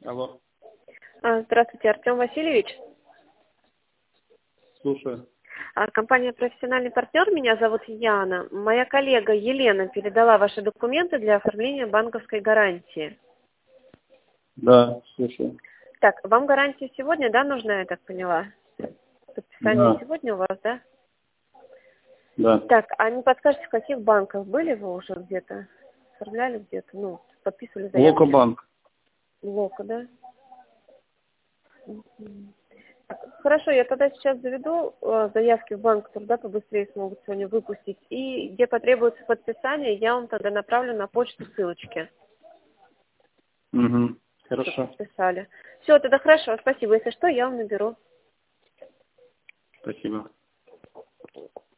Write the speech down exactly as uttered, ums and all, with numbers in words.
Алло. А, Здравствуйте, Артем Васильевич. Слушаю. А, Компания «Профессиональный партнер», меня зовут Яна. Моя коллега Елена передала ваши документы для оформления банковской гарантии. Да, слушаю. Так, вам гарантия сегодня, да, нужна, я так поняла? Подписание Да. сегодня у вас, да? Да. Так, а не подскажете, в каких банках были вы уже где-то? Оформляли где-то, ну, подписывали заявки? Локобанк. Локо, да? Мгм. Так, хорошо, я тогда сейчас заведу э, заявки в банк труда, побыстрее смогут сегодня выпустить. И где потребуется подписание, я вам тогда направлю на почту ссылочки, Угу. чтобы Хорошо. подписали. Все, тогда хорошо, спасибо. Если что, я вам наберу. Спасибо.